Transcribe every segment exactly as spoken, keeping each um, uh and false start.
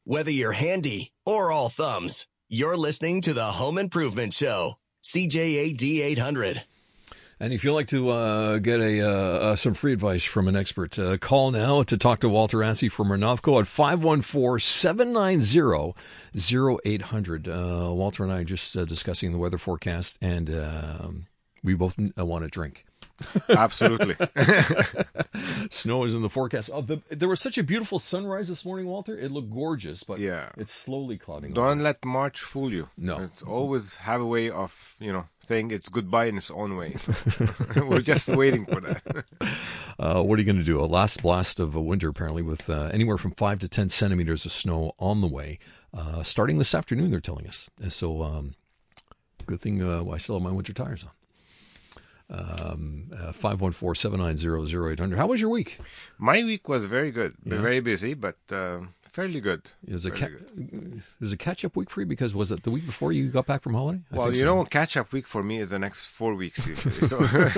Whether you're handy or all thumbs, you're listening to the Home Improvement Show. C J A D eight hundred. And if you'd like to uh, get a uh, uh, some free advice from an expert, uh, call now to talk to Walter Ansey from Renovco at five one four, seven nine zero, zero eight hundred. Uh, Walter and I are just uh, discussing the weather forecast, and uh, we both uh, want to drink. Absolutely. Snow is in the forecast. Oh, the, there was such a beautiful sunrise this morning, Walter. It looked gorgeous, but yeah. it's slowly clouding Don't over. let March fool you. No. It's always have a way of, you know, saying it's goodbye in its own way. We're just waiting for that. uh, what are you going to do? A last blast of a winter, apparently, with uh, anywhere from five to ten centimeters of snow on the way. Uh, starting this afternoon, they're telling us. So, um, good thing uh, I still have my winter tires on. Um, uh, five one four, seven nine zero, zero eight hundred. How was your week? My week was very good. Yeah. Very busy, but uh, fairly good. It was, a Fairly ca- good. it was a catch-up week for you because was it the week before you got back from holiday? I Well, think you so. know, catch-up week for me is the next four weeks usually. So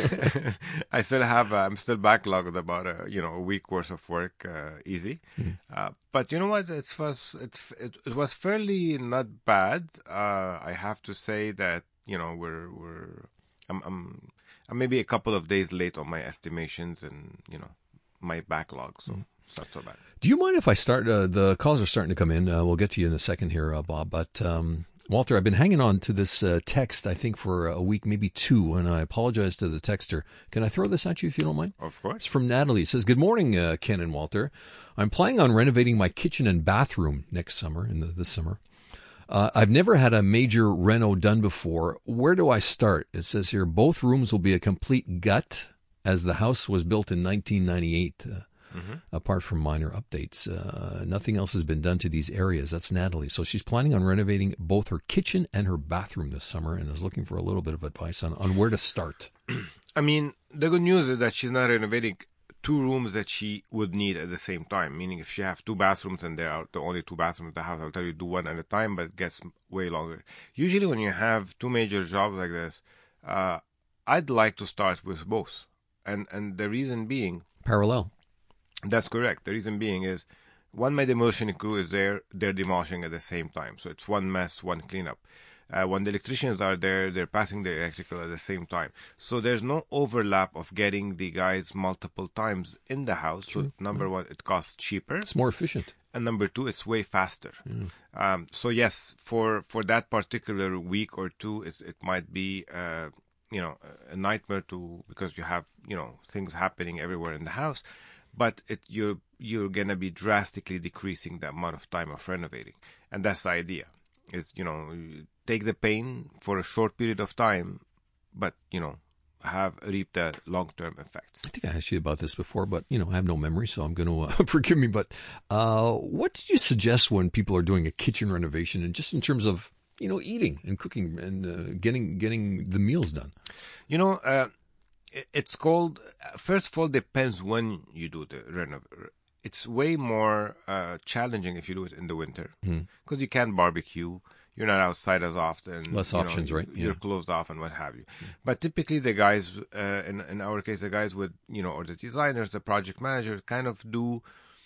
I still have, uh, I'm still backlogged about a, you know, a week worth of work, uh, easy. Mm. Uh, but you know what? It was, it's, it, it was fairly not bad. Uh, I have to say that, you know, we're, we're, I'm, I'm, I'm maybe a couple of days late on my estimations and, you know, my backlog. So mm. it's not so bad. Do you mind if I start? Uh, the calls are starting to come in. Uh, we'll get to you in a second here, uh, Bob. But um, Walter, I've been hanging on to this uh, text, I think, for a week, maybe two, and I apologize to the texter. Can I throw this at you if you don't mind? Of course. It's from Natalie. It says, good morning, uh, Ken and Walter. I'm planning on renovating my kitchen and bathroom next summer, in the, this summer. Uh, I've never had a major reno done before. Where do I start? It says here, both rooms will be a complete gut, as the house was built in nineteen ninety-eight. Uh, Mm-hmm. Apart from minor updates, uh, nothing else has been done to these areas. That's Natalie. So she's planning on renovating both her kitchen and her bathroom this summer and is looking for a little bit of advice on, on where to start. I mean, the good news is that she's not renovating two rooms that she would need at the same time. Meaning if she has two bathrooms and there are the only two bathrooms in the house, I'll tell you do one at a time, but it gets way longer. Usually when you have two major jobs like this, uh, I'd like to start with both. And, and the reason being... Parallel. That's correct. The reason being is, when my demolition crew is there, they're demolishing at the same time. So it's one mess, one cleanup. Uh, when the electricians are there, they're passing the electrical at the same time. So there's no overlap of getting the guys multiple times in the house. True. So number yeah. one, it costs cheaper. It's more efficient. And number two, it's way faster. Mm. Um, so yes, for, for that particular week or two, it's, it might be... Uh, you know, a nightmare to, because you have, you know, things happening everywhere in the house. But it, you're you're gonna be drastically decreasing the amount of time of renovating, and that's the idea. Is you know you take the pain for a short period of time, but you know have reap the long term effects. I think I asked you about this before, but you know I have no memory, so I'm going to uh, forgive me. But uh, what do you suggest when people are doing a kitchen renovation, and just in terms of you know eating and cooking and uh, getting getting the meals done? You know. Uh, It's called, first of all, depends when you do the renov. It's way more uh, challenging if you do it in the winter because mm. you can't barbecue. You're not outside as often. Less you options, know, right? You're yeah. closed off and what have you. Mm. But typically the guys, uh, in, in our case, the guys would, you know, or the designers, the project managers kind of do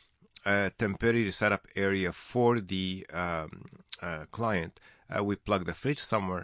a temporary setup area for the um, uh, client. Uh, we plug the fridge somewhere.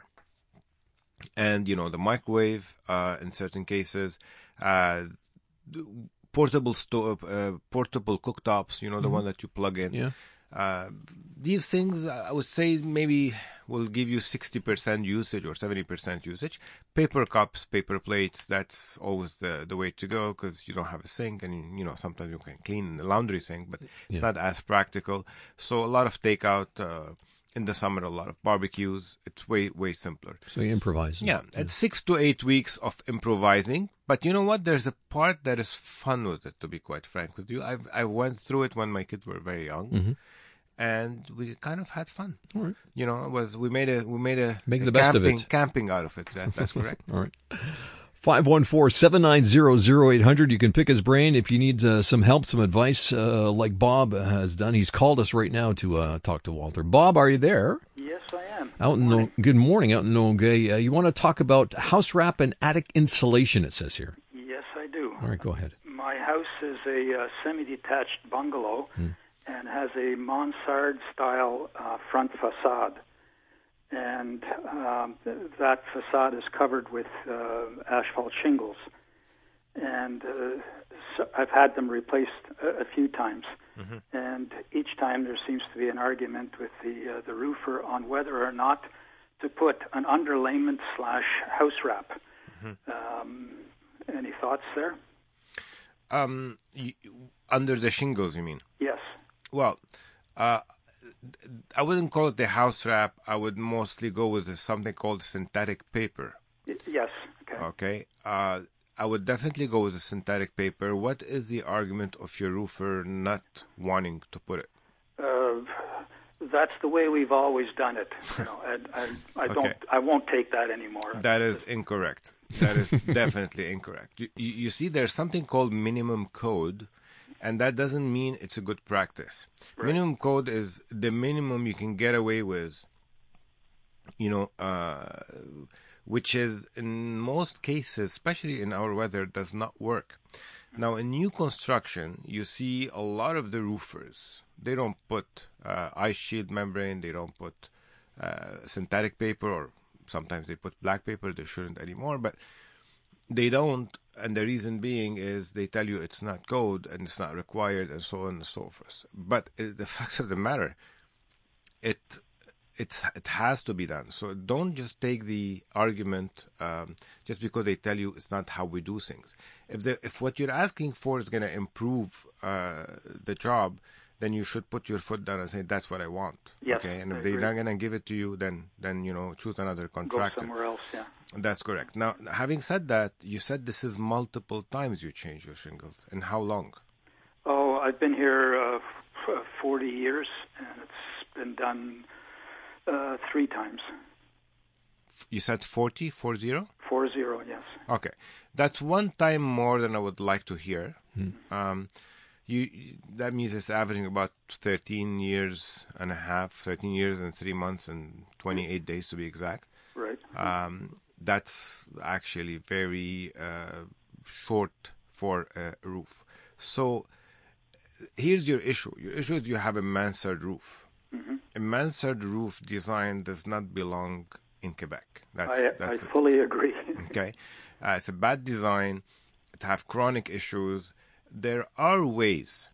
And, you know, the microwave, uh, in certain cases, uh, portable stove, uh, portable cooktops, you know, the mm-hmm. one that you plug in. Yeah. Uh, these things, I would say, maybe will give you sixty percent usage or seventy percent usage. Paper cups, paper plates, that's always the, the way to go because you don't have a sink and, you know, sometimes you can clean the laundry sink, but it's yeah. not as practical. So a lot of takeout, uh, in the summer, a lot of barbecues. It's way, way simpler. So you improvise. Yeah, yeah, it's six to eight weeks of improvising. But you know what? There's a part that is fun with it, to be quite frank with you. I've I went through it when my kids were very young. Mm-hmm. And we kind of had fun. All right. You know, it was we made a we made a make a the best camping, of it. Camping out of it. That, that's correct. All right. five one four, seven nine zero, zero eight hundred. You can pick his brain if you need uh, some help, some advice, uh, like Bob has done. He's called us right now to uh, talk to Walter. Bob, are you there? Yes, I am. Out in no- good morning, out in Nongay. Uh, you want to talk about house wrap and attic insulation? It says here. Yes, I do. All right, go ahead. My house is a uh, semi-detached bungalow, hmm. and has a mansard-style uh, front facade. And um, th- that facade is covered with uh, asphalt shingles. And uh, so I've had them replaced a, a few times. Mm-hmm. And each time there seems to be an argument with the uh, the roofer on whether or not to put an underlayment slash house wrap. Mm-hmm. Um, any thoughts there? Um, you, under the shingles, you mean? Yes. Well, uh, I wouldn't call it the house wrap. I would mostly go with something called synthetic paper. Y- yes. Okay. Okay. Uh, I would definitely go with the synthetic paper. What is the argument of your roofer not wanting to put it? Uh, that's the way we've always done it. You know, I, I, I okay. don't. I won't take that anymore. That is incorrect. That is definitely incorrect. You, you, you see, there's something called minimum code, and that doesn't mean it's a good practice. Right. Minimum code is the minimum you can get away with, you know, uh, which is in most cases, especially in our weather, does not work. Now, in new construction, you see a lot of the roofers, they don't put uh, ice shield membrane, they don't put uh, synthetic paper, or sometimes they put black paper. They shouldn't anymore, but they don't, and the reason being is they tell you it's not code and it's not required and so on and so forth. But it, the fact of the matter, it it's it has to be done. So don't just take the argument um, just because they tell you it's not how we do things. If the, if what you're asking for is going to improve uh, the job, then you should put your foot down and say, that's what I want. Yes, okay, and I if they're agree. not going to give it to you, then, then, you know, choose another contractor. Go somewhere else, yeah. That's correct. Now, having said that, you said this is multiple times you change your shingles. And how long? Oh, I've been here uh, f- forty years, and it's been done uh, three times. You said forty, four zero? Four zero, yes. Okay. That's one time more than I would like to hear. Hmm. Um, You, that means it's averaging about thirteen years and a half, thirteen years and three months and twenty-eight days to be exact. Right. Um, that's actually very uh, short for a roof. So here's your issue. Your issue is you have a mansard roof. Mm-hmm. A mansard roof design does not belong in Quebec. That's, I, that's I the, fully agree. okay. Uh, it's a bad design. It have chronic issues. There are ways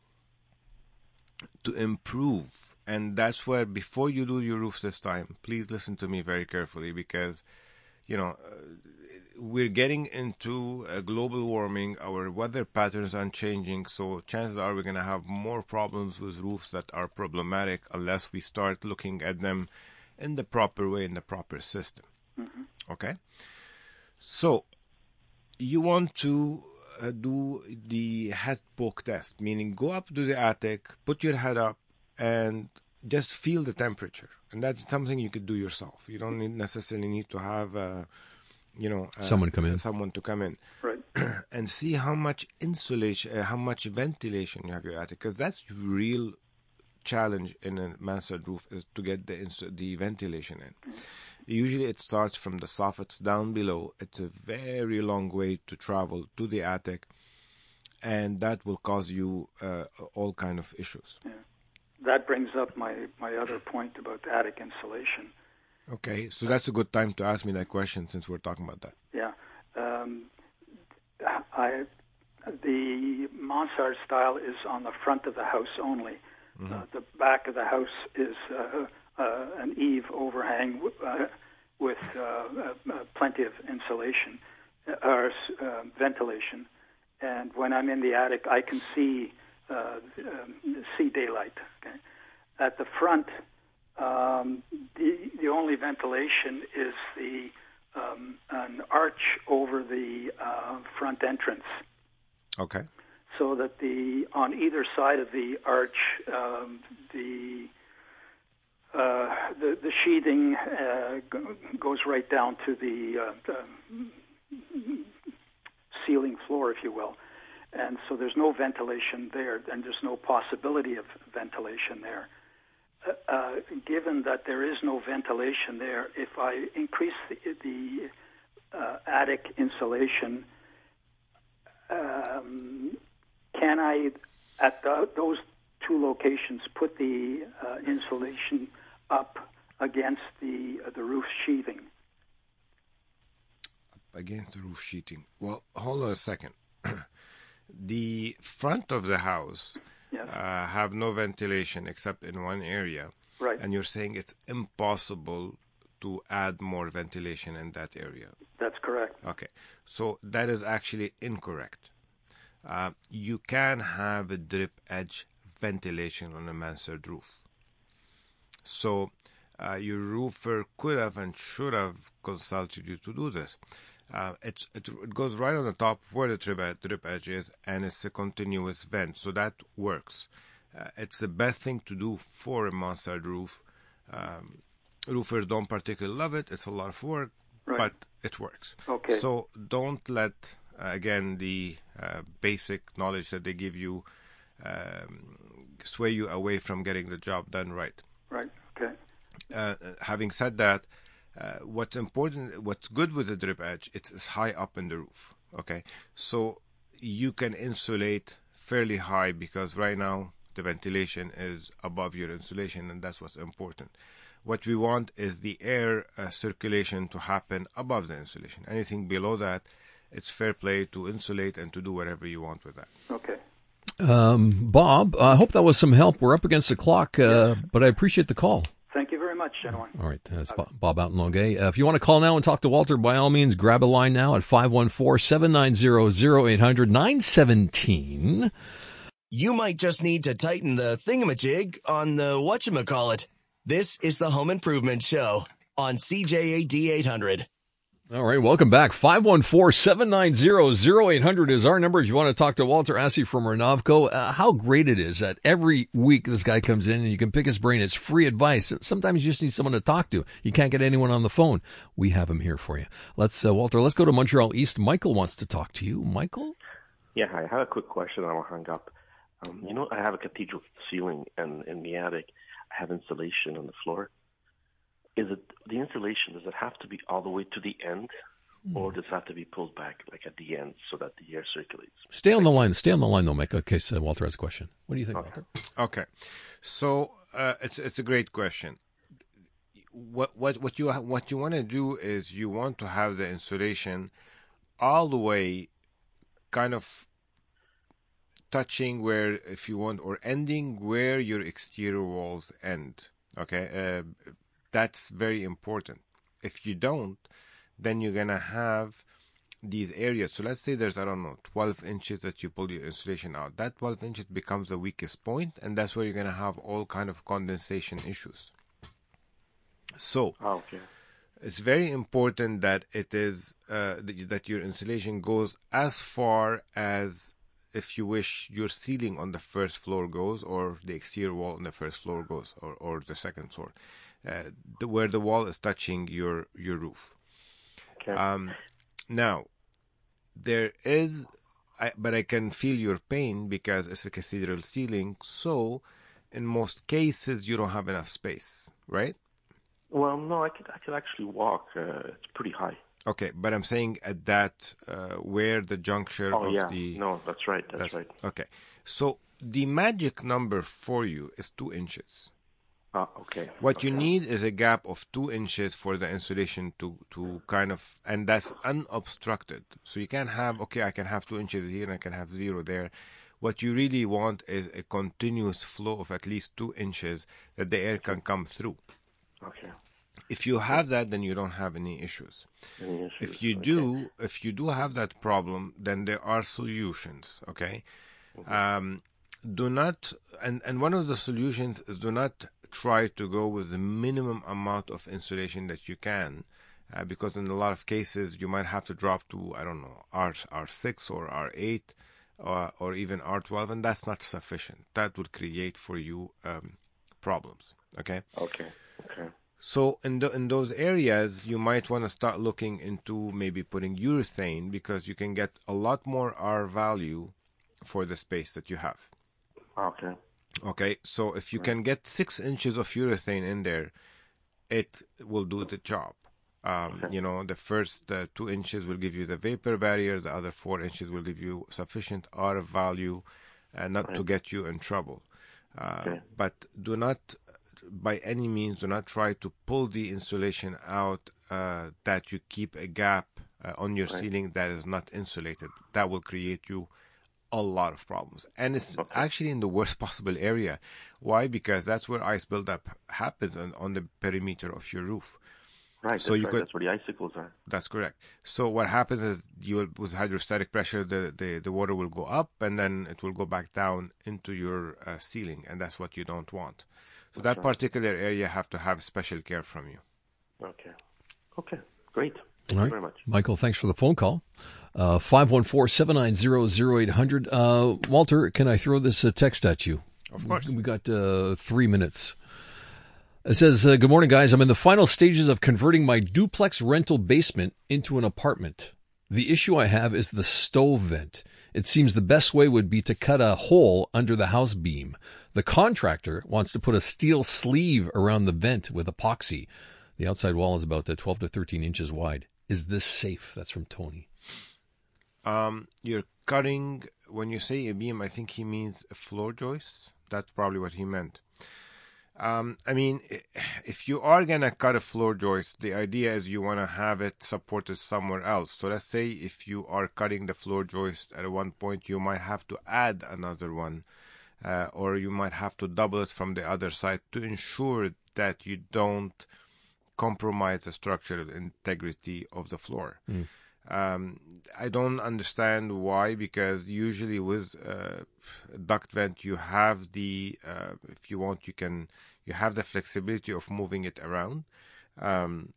to improve, and that's where, before you do your roof this time, please listen to me very carefully, because, you know, uh, we're getting into a global warming, our weather patterns are changing, so chances are we're going to have more problems with roofs that are problematic unless we start looking at them in the proper way, in the proper system. Mm-hmm. Okay? So, you want to Uh, do the head poke test, meaning go up to the attic, put your head up, and just feel the temperature. And that's something you could do yourself. You don't need, necessarily need to have, uh, you know, uh, someone come in. Someone to come in, right? And see how much insulation, uh, how much ventilation you have your attic, because that's the real challenge in a mansard roof, is to get the insu- the ventilation in. Mm-hmm. Usually it starts from the soffits down below. It's a very long way to travel to the attic, and that will cause you uh, all kind of issues. Yeah. That brings up my, my other point about attic insulation. Okay, so that's a good time to ask me that question, since we're talking about that. Yeah. Um, I, the mansard style is on the front of the house only. Mm-hmm. Uh, the back of the house is uh, uh, an eave overhang uh, with uh, uh, plenty of insulation uh, or uh, ventilation. And when I'm in the attic, I can see uh, um, see daylight. Okay? At the front, um, the the only ventilation is the um, an arch over the uh, front entrance. Okay. So that the on either side of the arch, um, the, uh, the the sheathing uh, go, goes right down to the, uh, the ceiling floor, if you will, and so there's no ventilation there, and there's no possibility of ventilation there. Uh, uh, given that there is no ventilation there, if I increase the, the uh, attic insulation, um, can I, at the, those two locations, put the uh, insulation up against the uh, the roof sheathing. Against the roof sheeting. Well, hold on a second. The front of the house Yes. uh, have no ventilation except in one area. Right. And you're saying it's impossible to add more ventilation in that area. That's correct. Okay. So that is actually incorrect. Uh, you can have a drip edge ventilation on a mansard roof. So uh, your roofer could have and should have consulted you to do this. Uh, it's, it, it goes right on the top where the drip, ed- drip edge is, and it's a continuous vent, so that works. Uh, it's the best thing to do for a mansard roof. Um, roofers don't particularly love it. It's a lot of work, Right. but it works. Okay. So don't let, uh, again, the uh, basic knowledge that they give you um, sway you away from getting the job done right. Right. Okay. Uh, having said that, uh, what's important, what's good with the drip edge, it's, it's high up in the roof. Okay, so you can insulate fairly high because right now the ventilation is above your insulation, and that's what's important. What we want is the air uh, circulation to happen above the insulation. Anything below that, it's fair play to insulate and to do whatever you want with that. Okay. Um, Bob, I hope that was some help. We're up against the clock, uh, but I appreciate the call. Thank you very much, gentlemen. All right, that's Bob, Bob out in Longueuil. Uh, if you want to call now and talk to Walter, by all means, grab a line now at five one four, seven nine zero, zero eight hundred, nine one seven. You might just need to tighten the thingamajig on the whatchamacallit. This is the Home Improvement Show on C J A D eight hundred. All right, welcome back. five one four, seven nine zero, zero eight hundred is our number if you want to talk to Walter Assey from Renovco. Uh, how great it is that every week this guy comes in and you can pick his brain. It's free advice. Sometimes you just need someone to talk to. You can't get anyone on the phone. We have him here for you. Let's, uh, Walter, let's go to Montreal East. Michael wants to talk to you. Michael? Yeah, hi. I have a quick question. I'll hang up. Um, you know, I have a cathedral ceiling, and in the attic, I have insulation on the floor. Is it the insulation? Does it have to be all the way to the end, or does it have to be pulled back, like at the end, so that the air circulates? Stay on the line. Stay on the line, though, Mike. Okay, so Walter has a question. What do you think, Okay. Walter? Okay, so uh, it's it's a great question. What what what you what you want to do is you want to have the insulation all the way, kind of touching where, if you want, or ending where your exterior walls end. Okay, uh, that's very important. If you don't, then you're gonna have these areas. So let's say there's, I don't know, twelve inches that you pull your insulation out. That twelve inches becomes the weakest point, and that's where you're gonna have all kind of condensation issues. So Oh, okay. it's very important that it is uh, that your insulation goes as far as, if you wish, your ceiling on the first floor goes, or the exterior wall on the first floor goes, or, or the second floor, uh, the, where the wall is touching your your roof. Okay. Um, now, there is, I, but I can feel your pain because it's a cathedral ceiling. So, in most cases, you don't have enough space, right? Well, no, I could I could actually walk. Uh, it's pretty high. Okay, but I'm saying at that uh, where the juncture Oh, of yeah. the No, that's right. That's, right. Okay, so the magic number for you is two inches. Ah, okay. What you Okay. need is a gap of two inches for the insulation to, to kind of, and that's unobstructed. So you can have, okay, I can have two inches here and I can have zero there. What you really want is a continuous flow of at least two inches that the air can come through. Okay. If you have that, then you don't have any issues. Any issues? If you Okay. do, if you do have that problem, then there are solutions. Okay, um, do not, and and one of the solutions is do not try to go with the minimum amount of insulation that you can, uh, because in a lot of cases you might have to drop to, I don't know, R R six or R eight, or or even R twelve, and that's not sufficient. That would create for you um, problems. Okay. Okay. Okay. So in the, in those areas, you might want to start looking into maybe putting urethane, because you can get a lot more R value for the space that you have. Okay. Okay, so if you can get six inches of urethane in there, it will do the job. Um, Okay. You know, the first uh, two inches will give you the vapor barrier. The other four inches will give you sufficient R value, uh, not to Right. get you in trouble. Uh, Okay. But do not, by any means, do not try to pull the insulation out uh, that you keep a gap uh, on your Right. ceiling that is not insulated. That will create you a lot of problems. And it's Okay. actually in the worst possible area. Why? Because that's where ice buildup happens on, on the perimeter of your roof. Right. So that's you right. could- That's where the icicles are. That's correct. So what happens is you will, with hydrostatic pressure, the, the, the water will go up and then it will go back down into your uh, ceiling, and that's what you don't want. So that right. particular area have to have special care from you. Okay. Okay. Great. Thank All you right. very much. Michael, thanks for the phone call. Uh, five one four, seven nine zero, zero eight hundred. Uh, Walter, can I throw this uh, text at you? Of course. We got uh, three minutes. It says, uh, good morning, guys. I'm in the final stages of converting my duplex rental basement into an apartment. The issue I have is the stove vent. It seems the best way would be to cut a hole under the house beam. The contractor wants to put a steel sleeve around the vent with epoxy. The outside wall is about uh, twelve to thirteen inches wide. Is this safe? That's from Tony. Um, you're cutting, when you say a beam, I think he means a floor joist. That's probably what he meant. Um, I mean, if you are going to cut a floor joist, the idea is you want to have it supported somewhere else. So let's say if you are cutting the floor joist at one point, you might have to add another one, uh, or you might have to double it from the other side to ensure that you don't compromise the structural integrity of the floor. Mm. Um, I don't understand why, because usually with uh, duct vent you have the, uh, if you want, you can, you have the flexibility of moving it around. Um,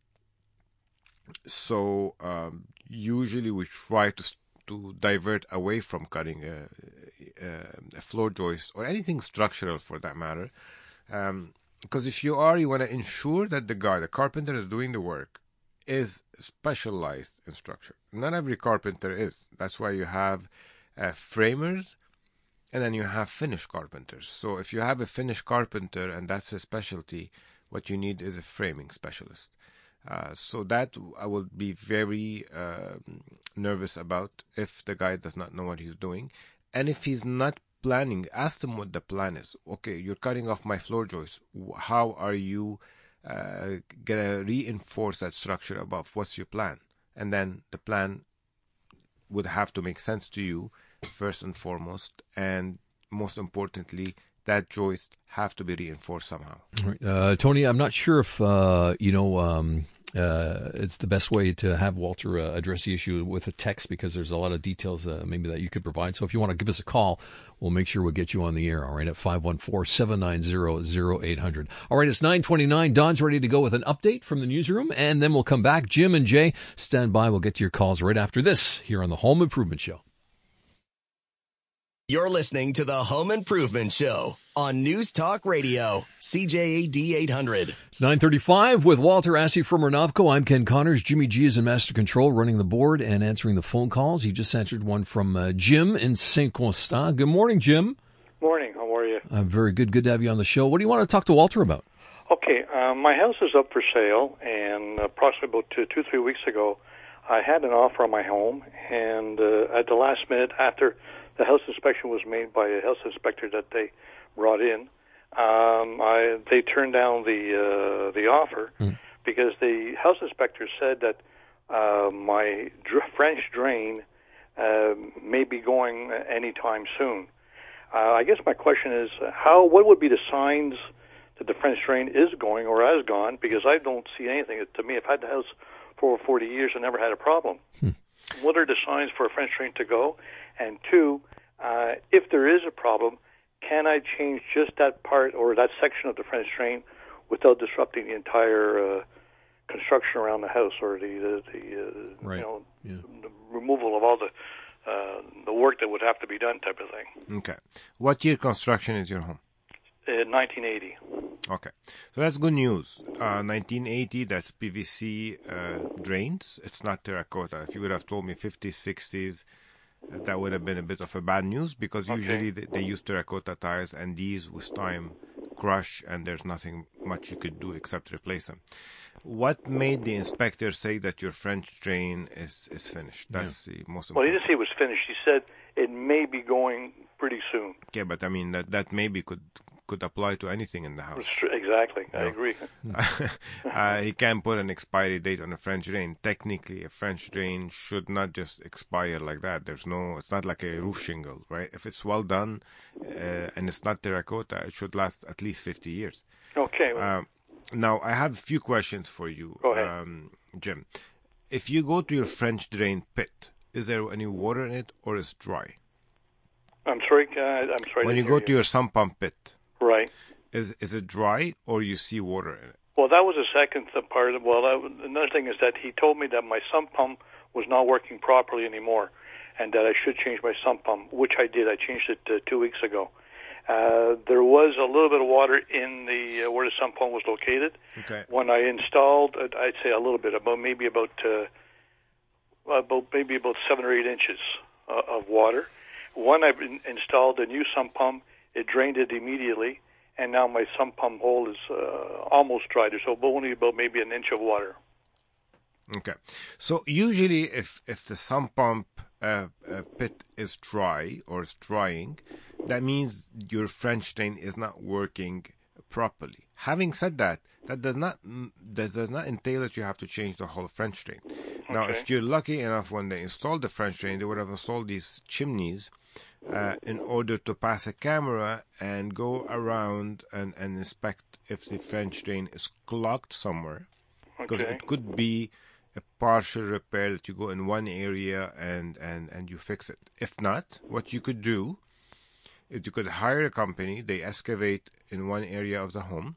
so um, usually we try to to divert away from cutting a, a, a floor joist or anything structural for that matter. Um, because if you are, you want to ensure that the guy, the carpenter, is doing the work, is specialized in structure. Not every carpenter is. That's why you have uh, framers, and then you have finish carpenters. So if you have a finish carpenter and that's a specialty, what you need is a framing specialist. Uh, so that I will be very uh, nervous about if the guy does not know what he's doing. And if he's not planning, ask him what the plan is. Okay, you're cutting off my floor joist. How are you uh, gonna reinforce that structure above? What's your plan? And then the plan would have to make sense to you first and foremost, and most importantly, that joist have to be reinforced somehow. All right. Uh, Tony, I'm not sure if, uh, you know, um, uh, it's the best way to have Walter uh, address the issue with a text, because there's a lot of details uh, maybe that you could provide. So if you want to give us a call, we'll make sure we'll get you on the air, all right, at five one four, seven nine zero, zero eight hundred. All right, it's nine twenty-nine. Don's ready to go with an update from the newsroom, and then we'll come back. Jim and Jay, stand by. We'll get to your calls right after this here on the Home Improvement Show. You're listening to the Home Improvement Show on News Talk Radio, C J A D eight hundred. It's nine thirty-five with Walter Assey from Renavco. I'm Ken Connors. Jimmy G is in Master Control, running the board and answering the phone calls. He just answered one from uh, Jim in Saint Constant. Good morning, Jim. Morning. How are you? I'm very good. Good to have you on the show. What do you want to talk to Walter about? Okay. Um, my house is up for sale, and approximately about two, two, three weeks ago, I had an offer on my home, and uh, at the last minute, after the house inspection was made by a house inspector that they brought in, um, I, they turned down the uh, the offer mm. because the house inspector said that uh, my dr- French drain uh, may be going anytime soon. Uh, I guess my question is, how? What would be the signs that the French drain is going or has gone? Because I don't see anything. To me, I've had the house for over forty years and never had a problem. Hmm. What are the signs for a French drain to go? And two, uh, if there is a problem, can I change just that part or that section of the French drain without disrupting the entire uh, construction around the house, or the the, the uh, right. you know yeah. the removal of all the uh, the work that would have to be done, type of thing? Okay. What year construction is your home? Uh, nineteen eighty. Okay, so that's good news. Uh, nineteen eighty, that's P V C uh, drains. It's not terracotta. If you would have told me fifties, sixties, uh, that would have been a bit of a bad news, because Okay. usually they, they use terracotta tires, and these with time crush, and there's nothing much you could do except replace them. What made the inspector say that your French drain is, is finished? That's yeah. the most important. Well, he didn't say it was finished. He said it may be going pretty soon. Yeah, but I mean, that, that maybe could could apply to anything in the house. Exactly, I No. agree. uh, he can't put an expiry date on a French drain. Technically, a French drain should not just expire like that. There's no, it's not like a roof shingle, right? If it's well done uh, and it's not terracotta, it should last at least fifty years. Okay. well, Um, now, I have a few questions for you, Go ahead. Um, Jim. If you go to your French drain pit, is there any water in it or is it dry? I'm sorry. Uh, I'm sorry. When to you hear go to your sump pump pit, right. is is it dry or you see water in it? Well, that was the second th- part. Of, well, that, was- another thing is that he told me that my sump pump was not working properly anymore, and that I should change my sump pump, which I did. I changed it uh, two weeks ago. Uh, there was a little bit of water in the uh, where the sump pump was located. Okay. When I installed, uh, I'd say a little bit, about maybe about uh, about maybe about seven or eight inches uh, of water. When I in- installed a new sump pump, it drained it immediately, and now my sump pump hole is uh, almost dry. There's only about maybe an inch of water. Okay. So usually, if if the sump pump uh, uh, pit is dry or is drying, that means your French drain is not working properly. Having said that, that does not that does not entail that you have to change the whole French drain. Now, Okay. if you're lucky enough, when they installed the French drain, they would have installed these chimneys uh, in order to pass a camera and go around and, and inspect if the French drain is clogged somewhere. Because Okay. it could be a partial repair that you go in one area and, and, and you fix it. If not, what you could do is you could hire a company, they excavate in one area of the home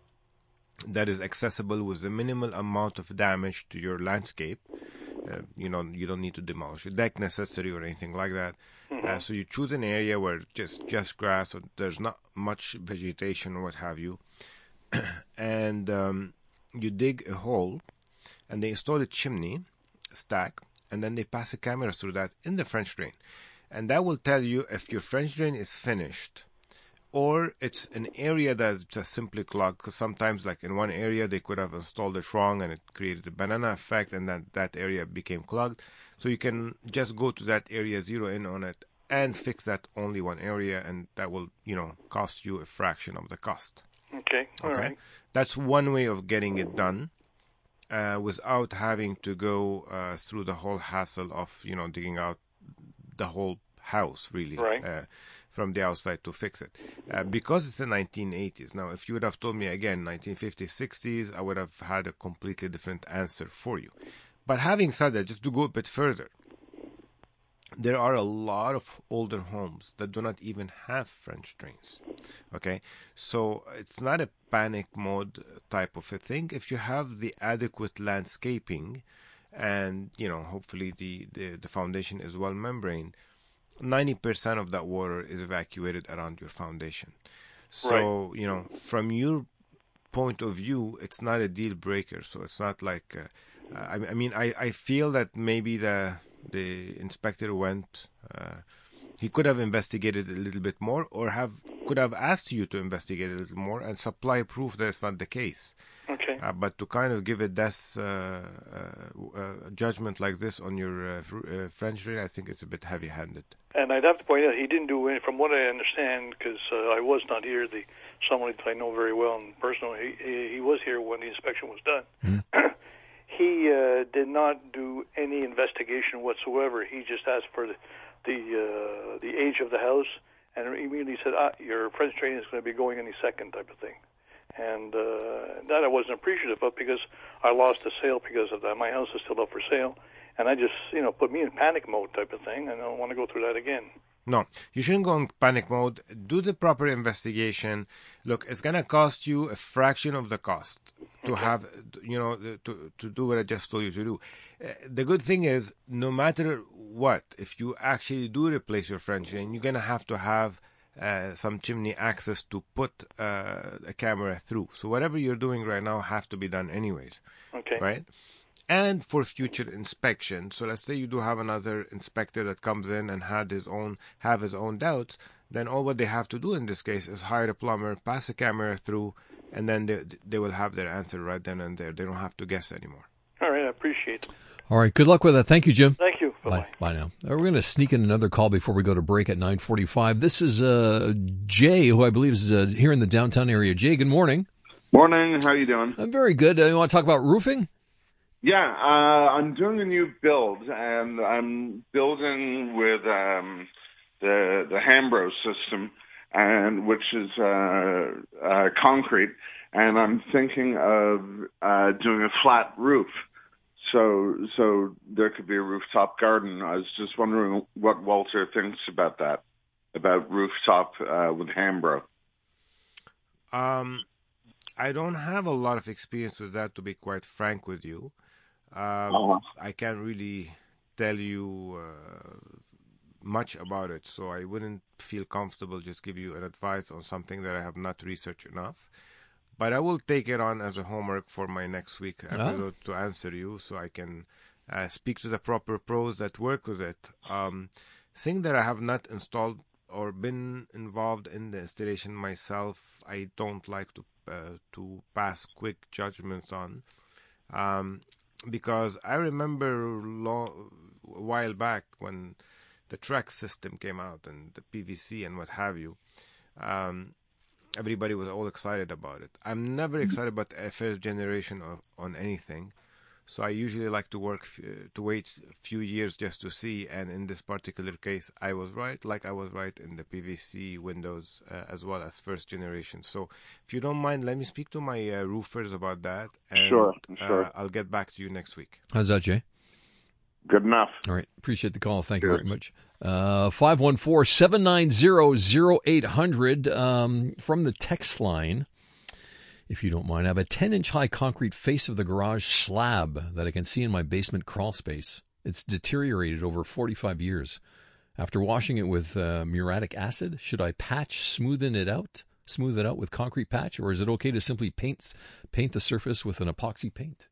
that is accessible with the minimal amount of damage to your landscape. Uh, you know, you don't need to demolish a deck necessary or anything like that. Uh, so you choose an area where just just grass or there's not much vegetation or what have you, and um, you dig a hole, and they install a chimney stack, and then they pass a camera through that in the French drain, and that will tell you if your French drain is finished or it's an area that's just simply clogged. Because sometimes, like in one area, they could have installed it wrong and it created a banana effect, and then that area became clogged. So you can just go to that area, zero in on it, and fix that only one area, and that will, you know, cost you a fraction of the cost. Okay. All Okay, right. that's one way of getting it done, uh, without having to go uh, through the whole hassle of, you know, digging out the whole house, really, Right. uh, from the outside to fix it. Uh, because it's the nineteen eighties. Now, if you would have told me again nineteen fifties, sixties, I would have had a completely different answer for you. But having said that, just to go a bit further, there are a lot of older homes that do not even have French drains. Okay, so it's not a panic mode type of a thing. If you have the adequate landscaping, and you know, hopefully the the, the foundation is well membraned, ninety percent of that water is evacuated around your foundation. So you know, from your point of view, it's not a deal breaker. So it's not like uh, I, I mean, I, I feel that maybe the the inspector went. Uh, he could have investigated a little bit more, or have could have asked you to investigate a little more and supply proof that it's not the case. Okay. Uh, but to kind of give a death uh, uh, uh, judgment like this on your uh, fr- uh, French drain, I think it's a bit heavy-handed. And I'd have to point out he didn't do any, from what I understand, because uh, I was not here. The someone that I know very well and personally, he, he was here when the inspection was done. He uh, did not do any investigation whatsoever. He just asked for the the, uh, the age of the house, and immediately said, "Ah, your French drain is going to be going any second," type of thing. And uh, that I wasn't appreciative of, because I lost a sale because of that. My house is still up for sale, and I just, you know, put me in panic mode type of thing, and I don't want to go through that again. No, you shouldn't go in panic mode. Do the proper investigation. Look, it's going to cost you a fraction of the cost to Okay. have, you know, to to do what I just told you to do. Uh, the good thing is, no matter what, if you actually do replace your French drain, you're going to have to have uh, some chimney access to put uh, a camera through. So whatever you're doing right now has to be done anyways, Okay. right? And for future inspection. So let's say you do have another inspector that comes in and had his own have his own doubts, then all what they have to do in this case is hire a plumber, pass a camera through, and then they they will have their answer right then and there. They don't have to guess anymore. All right, I appreciate it. All right. Good luck with that. Thank you, Jim. Thank you. Bye-bye. Bye, bye now. Uh, We're going to sneak in another call before we go to break at nine forty-five. This is uh, Jay, who I believe is uh, here in the downtown area. Jay, good morning. Morning. How you doing? I'm very good. Uh, you want to talk about roofing? Yeah, uh, I'm doing a new build, and I'm building with um, the the Hambro system, and which is uh, uh, concrete, and I'm thinking of uh, doing a flat roof. So, so there could be a rooftop garden. I was just wondering what Walter thinks about that, about rooftop uh, with Hambro. Um, I don't have a lot of experience with that, to be quite frank with you. Um, Uh-huh. I can't really tell you uh, much about it, so I wouldn't feel comfortable just give you an advice on something that I have not researched enough. But I will take it on as a homework for my next week episode to answer you, so I can uh, speak to the proper pros that work with it. Um, thing that I have not installed or been involved in the installation myself, I don't like to uh, to pass quick judgments on. Um, Because I remember long, a while back when the Trex system came out and the P V C and what have you, um, everybody was all excited about it. I'm never excited about the first generation of, on anything, so I usually like to work f- to wait a few years just to see. And in this particular case, I was right, like I was right in the P V C windows uh, as well as first generation. So, if you don't mind, let me speak to my uh, roofers about that. And, Sure, sure. Uh, I'll get back to you next week. How's that, Jay? Good enough. All right. Appreciate the call. Thank you Good. very much. Uh, five one four, seven nine zero, zero eight hundred um, from the text line. If you don't mind, I have a ten-inch high concrete face of the garage slab that I can see in my basement crawl space. It's deteriorated over forty-five years. After washing it with uh, muriatic acid, should I patch, smoothen it out, smooth it out with concrete patch, or is it okay to simply paint paint the surface with an epoxy paint?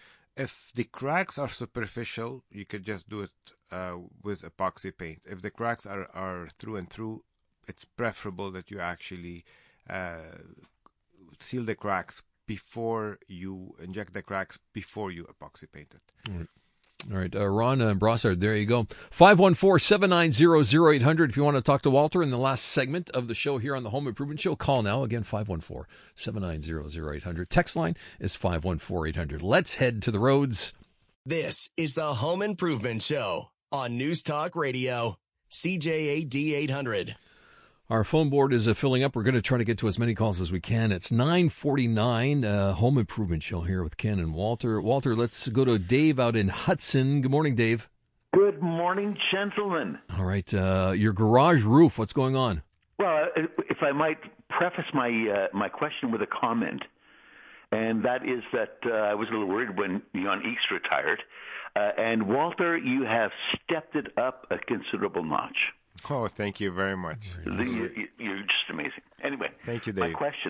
If the cracks are superficial, you could just do it uh, with epoxy paint. If the cracks are, are through and through, it's preferable that you actually uh, seal the cracks before you inject the cracks, before you epoxy paint it. All right. All right, uh, Ron uh, Brossard, there you go. five one four, seven nine zero, zero eight hundred. If you want to talk to Walter in the last segment of the show here on the Home Improvement Show, call now. Again, five one four, seven nine zero, zero eight hundred. Text line is five one four, eight hundred. Let's head to the roads. This is the Home Improvement Show on News Talk Radio, C J A D eight hundred. Our phone board is uh, filling up. We're going to try to get to as many calls as we can. It's nine forty-nine, uh, Home Improvement Show here with Ken and Walter. Walter, let's go to Dave out in Hudson. Good morning, Dave. Good morning, gentlemen. All right, uh, your garage roof, what's going on? Well, if I might preface my uh, my question with a comment, and that is that uh, I was a little worried when Jan Eeks retired. Uh, and Walter, you have stepped it up a considerable notch. Oh, thank you very much. You, you, you're just amazing. Anyway, Thank you, Dave. My question.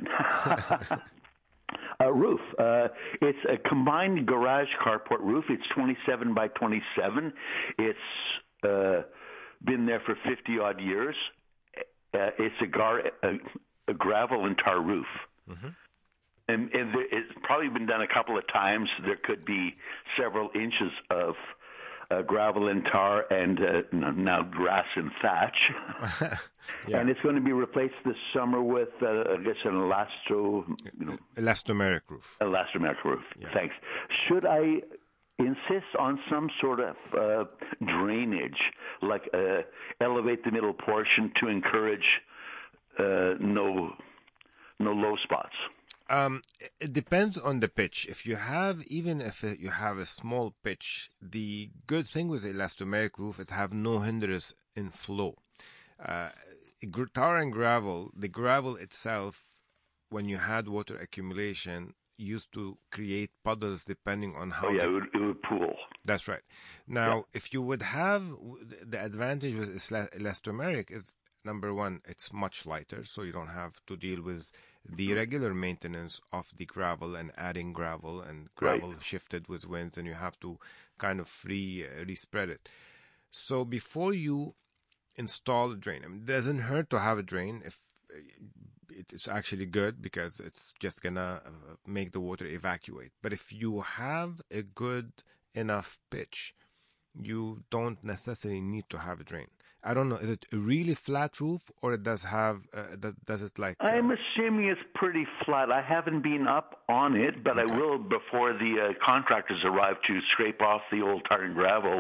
A roof. Uh, it's a combined garage carport roof. It's twenty-seven by twenty-seven. It's uh, been there for fifty odd years. Uh, it's a, gar- a, a gravel and tar roof. Mm-hmm. And, and there, it's probably been done a couple of times. There could be several inches of uh, gravel and tar and uh, now grass and thatch. Yeah. And it's going to be replaced this summer with, uh, I guess, an elasto, you know, Elastomeric roof. elastomeric roof. Yeah. Thanks. Should I insist on some sort of uh, drainage, like uh, elevate the middle portion to encourage uh, no no low spots? Um, it depends on the pitch. If you have, even if you have a small pitch, the good thing with the elastomeric roof, it have no hindrance in flow. Uh, tar and gravel, the gravel itself, when you had water accumulation, used to create puddles depending on how. Oh yeah, the, it would, it would pool. That's right. Now, Yeah. if you would have the advantage with elastomeric is number one, it's much lighter, so you don't have to deal with the regular maintenance of the gravel and adding gravel and gravel Right. shifted with winds, and you have to kind of free uh, respread it. So before you install a drain, I mean, it doesn't hurt to have a drain if uh, it's actually good because it's just gonna uh, make the water evacuate. But if you have a good enough pitch, you don't necessarily need to have a drain. I don't know. Is it a really flat roof, or it does have? Uh, does does it like? Uh, I'm assuming it's pretty flat. I haven't been up on it, but okay. I will before the uh, contractors arrive to scrape off the old tar and gravel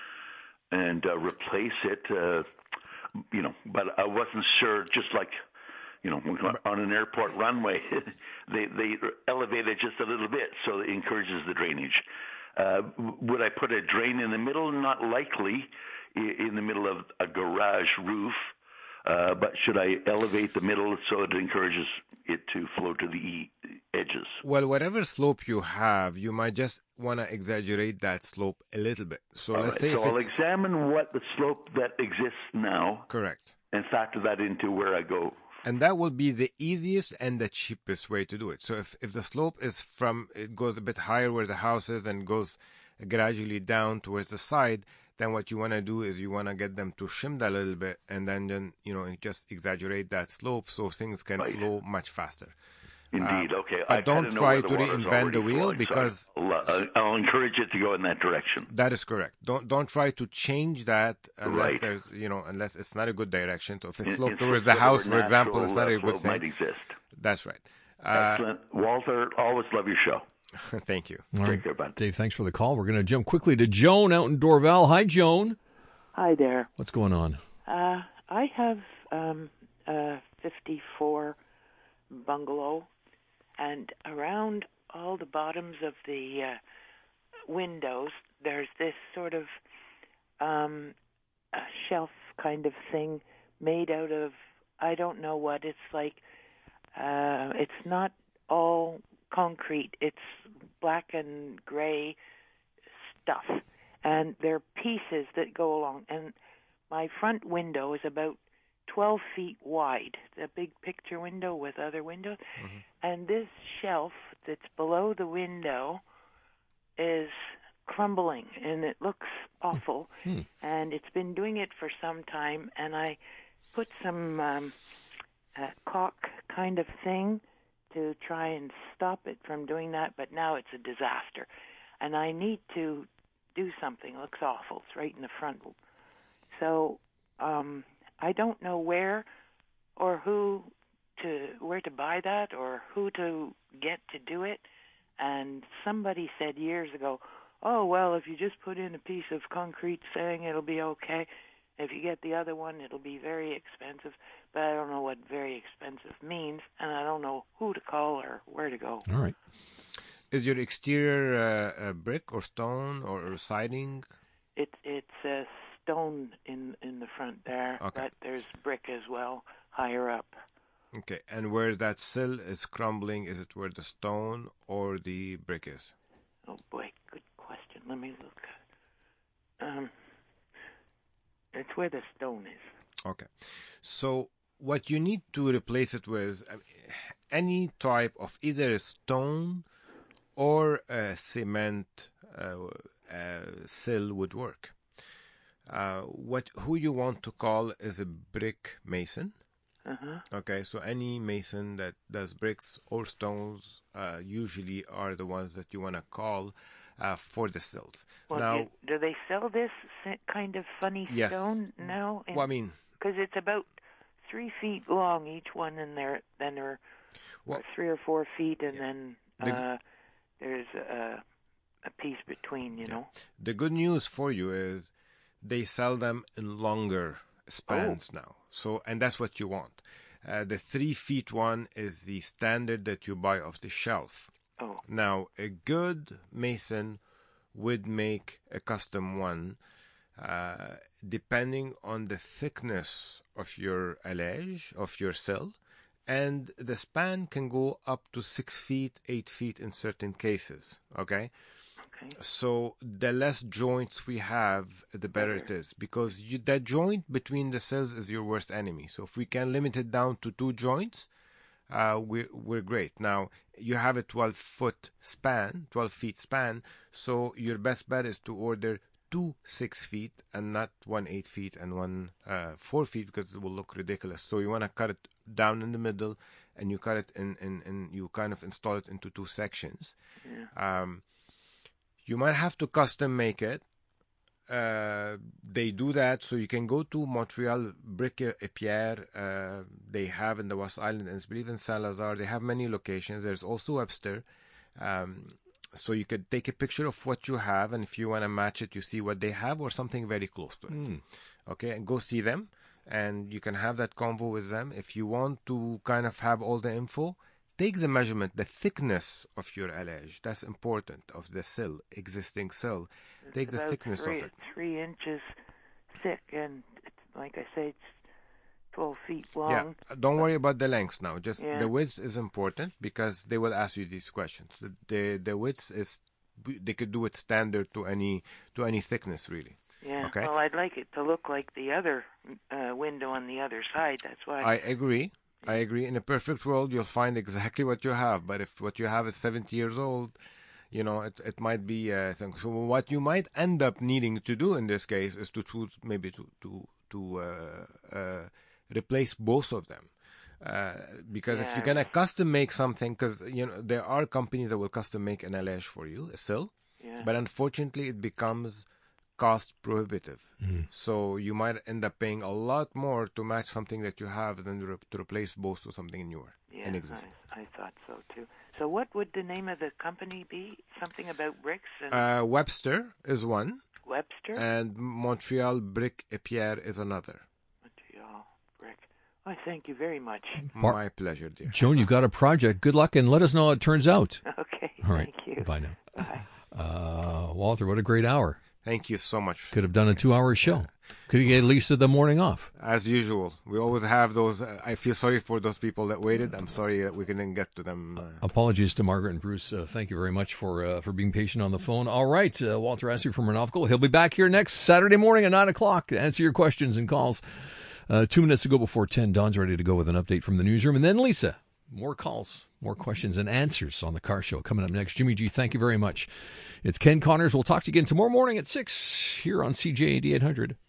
and uh, replace it. Uh, you know, but I wasn't sure. Just like, you know, on an airport runway, they they elevate it just a little bit, so it encourages the drainage. Uh, would I put a drain in the middle? Not likely. In the middle of a garage roof, uh, but should I elevate the middle so it encourages it to flow to the edges? Well, whatever slope you have, you might just want to exaggerate that slope a little bit. So All let's right, say so if I'll it's... examine what the slope that exists now. Correct. And factor that into where I go. And that will be the easiest and the cheapest way to do it. So if, if the slope is from, it goes a bit higher where the house is and goes gradually down towards the side, then what you want to do is you want to get them to shim that a little bit, and then, then you know, just exaggerate that slope so things can right. flow much faster. Indeed, uh, okay. But I don't try to reinvent the wheel flowing, because... So I'll, I'll encourage it to go in that direction. That is correct. Don't don't try to change that unless right. there's, you know, unless it's not a good direction. So if it's in, sloped towards the house, for example, it's not a good thing. Might exist. That's right. Uh, Excellent. Walter, always love your show. Thank you. All right. Take care, bud. Dave, thanks for the call. We're going to jump quickly to Joan out in Dorval. Hi, Joan. Hi there. What's going on? Uh, I have um, a fifty-four bungalow, and around all the bottoms of the uh, windows, there's this sort of um, a shelf kind of thing made out of, I don't know what. It's like, uh, it's not all concrete. It's black and gray stuff. And there are pieces that go along. And my front window is about twelve feet wide, the big picture window with other windows. Mm-hmm. And this shelf that's below the window is crumbling, and it looks awful. Mm-hmm. And it's been doing it for some time. And I put some um, uh, caulk kind of thing to try and stop it from doing that, but now it's a disaster. And I need to do something. It looks awful. It's right in the front. So um, I don't know where or who to where to buy that or who to get to do it. And somebody said years ago, oh, well, if you just put in a piece of concrete saying it'll be okay. If you get the other one, it'll be very expensive. But I don't know what very expensive means, and I don't know who to call or where to go. All right. Is your exterior uh, a brick or stone or, or siding? It, it's a stone in in the front there, okay. But there's brick as well higher up. Okay, and where that sill is crumbling, is it where the stone or the brick is? Oh, boy, good question. Let me look. Um... It's where the stone is. Okay. So what you need to replace it with, I mean, any type of either a stone or a cement uh, uh, sill would work. Uh, what who you want to call is a brick mason. Uh-huh. Okay, so any mason that does bricks or stones uh, usually are the ones that you want to call uh, for the sills. Well, now, do, do they sell this kind of funny yes. stone now? Well, I mean, because it's about three feet long each one, and there then there are well, three or four feet, and yeah. then uh, the, there's a, a piece between. You yeah. know. The good news for you is they sell them in longer spans oh. now. So, and that's what you want. Uh, the three feet one is the standard that you buy off the shelf. Oh. Now, a good mason would make a custom one, uh, depending on the thickness of your allege, of your sill, and the span can go up to six feet, eight feet in certain cases. Okay. Okay. So the less joints we have, the better it is, because you, that joint between the cells is your worst enemy. So if we can limit it down to two joints, uh, we're, we're great. Now, you have a twelve-foot span, twelve feet span, so your best bet is to order two six feet and not one eight feet and one uh, four feet, because it will look ridiculous. So you want to cut it down in the middle, and you cut it in, in, in you kind of install it into two sections. Yeah. Um, You might have to custom make it. uh, they do that. So you can go to Montreal Brick et Pierre. Uh, they have in the West Island, and I believe in Saint-Lazare. They have many locations. There's also Webster. Um, so you could take a picture of what you have, and if you want to match it, you see what they have or something very close to it. Mm. Okay, and go see them, and you can have that convo with them. If you want to kind of have all the info, take the measurement, the thickness of your allege. That's important, of the sill, existing sill. Take it's the thickness three, of it. Three inches thick, and it's, like I say, it's twelve feet long. Yeah, don't worry about the length now. Just yeah. the width is important because they will ask you these questions. The, the the width is, they could do it standard to any to any thickness really. Yeah. Okay. Well, I'd like it to look like the other uh, window on the other side. That's why. I agree. I agree. In a perfect world, you'll find exactly what you have. But if what you have is seventy years old, you know, it it might be. Uh, so what you might end up needing to do in this case is to choose maybe to to to uh, uh, replace both of them. Uh, because yeah. if you're gonna custom make something, because you know there are companies that will custom make an allege for you, a sill, yeah. but unfortunately it becomes cost prohibitive. Mm. So you might end up paying a lot more to match something that you have than to, re- to replace both with something newer yeah, in existence. I, I thought so too. So what would the name of the company be? Something about bricks? And uh, Webster is one. Webster? And Montreal Brick et Pierre is another. Montreal Brick. I thank you very much. Mar- My pleasure, dear. Joan, you've got a project. Good luck, and let us know how it turns out. Okay, All right. Thank you. Bye now. Bye. Uh, Walter, what a great hour. Thank you so much. Could have done a two-hour show. Could have gave Lisa the morning off. As usual. We always have those. Uh, I feel sorry for those people that waited. I'm sorry that we couldn't get to them. Uh, Apologies to Margaret and Bruce. Uh, thank you very much for uh, for being patient on the phone. All right. Uh, Walter Askew from Renovco. He'll be back here next Saturday morning at nine o'clock to answer your questions and calls. Uh, two minutes to go before ten. Don's ready to go with an update from the newsroom. And then Lisa. More calls, more questions and answers on the car show coming up next. Jimmy G, thank you very much. It's Ken Connors. We'll talk to you again tomorrow morning at six here on C J eighty-eight hundred.